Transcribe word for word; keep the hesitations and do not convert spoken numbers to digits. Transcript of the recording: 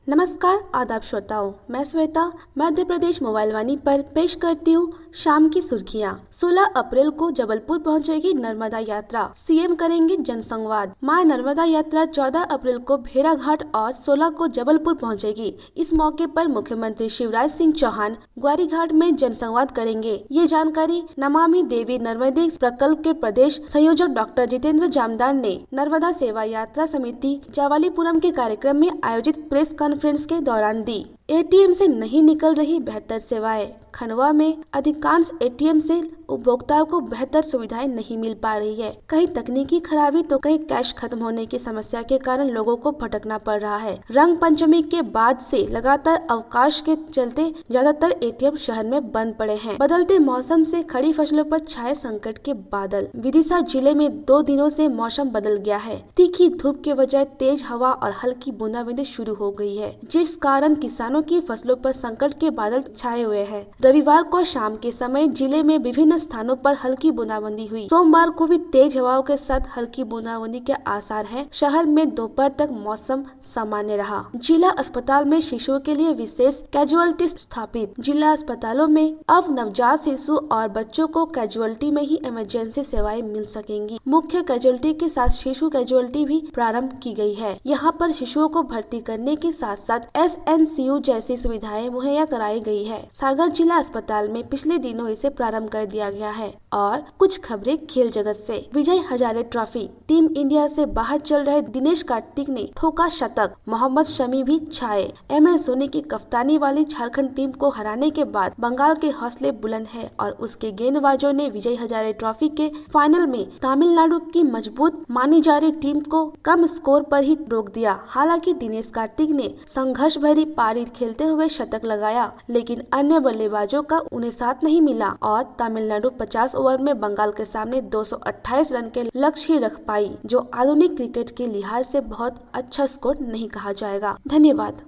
नमस्कार आदाब श्रोताओं, मैं श्वेता मध्य प्रदेश मोबाइल वाणी पर पेश करती हूँ शाम की सुर्खियाँ। सोलह अप्रैल को जबलपुर पहुंचेगी नर्मदा यात्रा, सीएम करेंगे जनसंवाद। मां नर्मदा यात्रा चौदह अप्रैल को भेड़ाघाट और सोलह को जबलपुर पहुंचेगी। इस मौके पर मुख्यमंत्री शिवराज सिंह चौहान ग्वारीघाट में जनसंवाद करेंगे। ये जानकारी नमामि देवी नर्मदे प्रकल्प के प्रदेश संयोजक डॉक्टर जितेंद्र जामदार ने नर्मदा सेवा यात्रा समिति जावालीपुरम के कार्यक्रम में आयोजित प्रेस कॉन्फ्रेंस के दौरान दी। एटीएम से नहीं निकल रही बेहतर सेवाएं। खंडवा में अधिकांश एटीएम से उपभोक्ताओं को बेहतर सुविधाएं नहीं मिल पा रही है। कहीं तकनीकी खराबी तो कहीं कैश खत्म होने की समस्या के कारण लोगों को भटकना पड़ रहा है। रंग पंचमी के बाद से लगातार अवकाश के चलते ज्यादातर एटीएम शहर में बंद पड़े हैं। बदलते मौसम से खड़ी फसलों पर छाए संकट के बादल। विदिशा जिले में दो दिनों से मौसम बदल गया है। तीखी धूप के बजाय तेज हवा और हल्की बूंदाबांदी शुरू हो गई है, जिस कारण किसानों की फसलों पर संकट के बादल छाए हुए हैं। रविवार को शाम के समय जिले में विभिन्न स्थानों पर हल्की बूंदाबांदी हुई। सोमवार को भी तेज हवाओं के साथ हल्की बूंदाबांदी के आसार हैं। शहर में दोपहर तक मौसम सामान्य रहा। जिला अस्पताल में शिशुओं के लिए विशेष कैजुअलिटी स्थापित। जिला अस्पतालों में अब नवजात शिशु और बच्चों को कैजुअलिटी में ही इमरजेंसी सेवाएं मिल सकेंगी। मुख्य कैजुअलिटी के साथ शिशु कैजुअलिटी भी प्रारंभ की गई है। यहाँ पर शिशुओं को भर्ती करने के साथ साथ एस एन सी यू जैसी सुविधाएं मुहैया कराई गई है। सागर जिला अस्पताल में पिछले दिनों इसे प्रारंभ कर दिया गया है। और कुछ खबरें खेल जगत से। Vijay Hazare trophy team India से बाहर चल रहे दिनेश कार्तिक ने ठोका शतक। मोहम्मद शमी भी छाए। एम एस धोनी की कप्तानी वाली झारखंड टीम को हराने के बाद बंगाल के हौसले बुलंद है और उसके गेंदबाजों ने विजय हजारे ट्रॉफी के फाइनल में तमिलनाडु की मजबूत मानी जा रही टीम को कम स्कोर पर ही रोक दिया। हालांकि दिनेश कार्तिक ने संघर्ष भरी पारी खेलते हुए शतक लगाया, लेकिन अन्य बल्लेबाजों का उन्हें साथ नहीं मिला और तमिलनाडु पचास ओवर में बंगाल के सामने दो सौ अट्ठाईस रन के लक्ष्य ही रख पाई, जो आधुनिक क्रिकेट के लिहाज से बहुत अच्छा स्कोर नहीं कहा जाएगा। धन्यवाद।